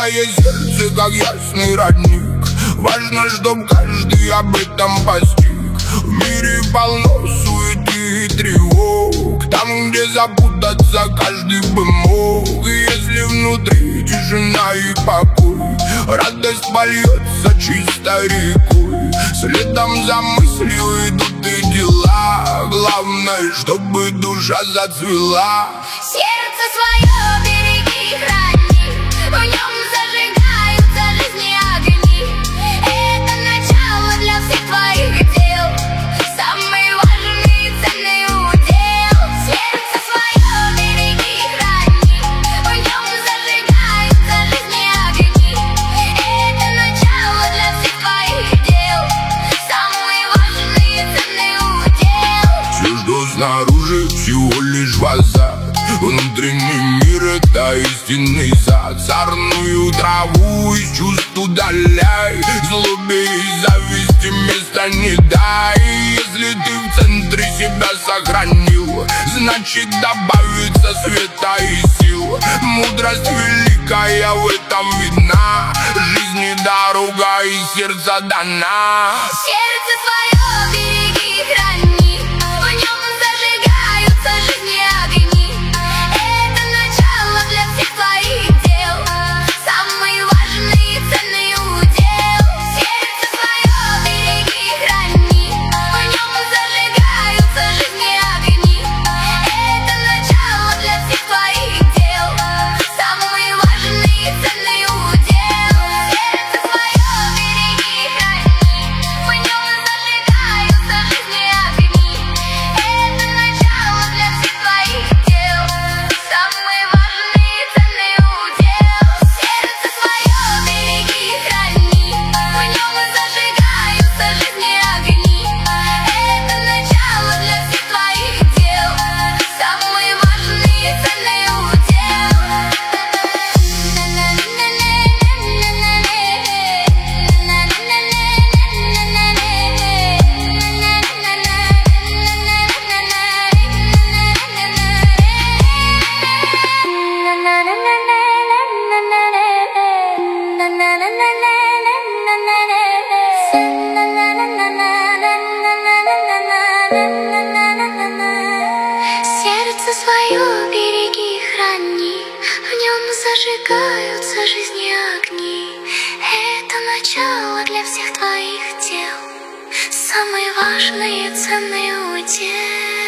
Твое сердце, как ясный родник. Важно, чтоб каждый об этом постиг. В мире полно суеты и тревог, там, где запутаться каждый бы мог. И если внутри тишина и покой, радость польется чистой рекой. Следом за мыслью идут и дела, главное, чтобы душа зацвела. Сердце свое береги и храни, в нем зажигаются жизни огни. Это начало для всех твоих дел, самый важный и ценный удел. Сердце свое береги и храни, в нем зажигаются жизни огни. Это начало для всех твоих дел, самый важный и ценный удел. Все, что снаружи, всего лишь фасад. Внутренний мир — это истинный сад. Сорную траву из чувств удаляй, злобе и зависти места не дай. Если ты в центре себя сохранил, значит добавится света и сил. Мудрость великая в этом видна, жизни дорога и сердце дана. Сердце свое береги и храни, в нем зажигаются жизни огни. Это начало для всех твоих дел, самый важный и ценный удел. Сердце свое береги и храни, в нем зажигаются жизни огни. Это начало для всех твоих дел, самый важный и ценный удел. Сердце свое береги и храни, в нем зажигаются жизни огни. Это начало для всех твоих дел, самый важный и ценный удел. Сердце свое береги и храни, в нем зажигаются жизни огни. Это начало для всех твоих дел, самый важный и ценный удел. Сердце свое береги и храни, в нем зажигаются жизни огни. Это начало для всех твоих дел, самый важный и ценный удел.